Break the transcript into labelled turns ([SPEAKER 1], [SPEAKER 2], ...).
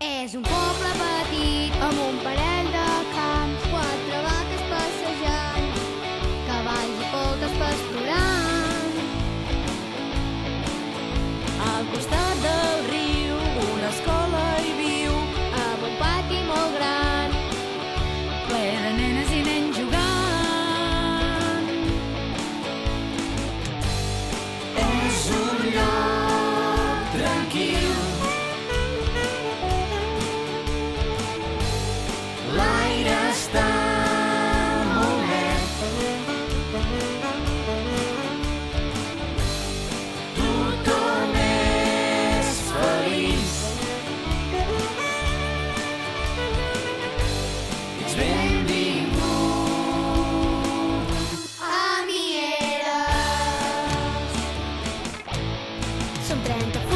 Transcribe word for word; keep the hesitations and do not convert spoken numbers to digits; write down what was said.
[SPEAKER 1] És un poble petit amb un parell de camps, quatre vaques passejant, cavalls i polques pasturant. Al costat del riu una escola hi viu, amb un pati molt gran, ple de nenes i nens jugant.
[SPEAKER 2] És un lloc tranquil, l'aire està molt net, tothom és feliç, ets benvingut a Mieres.
[SPEAKER 1] Som trenta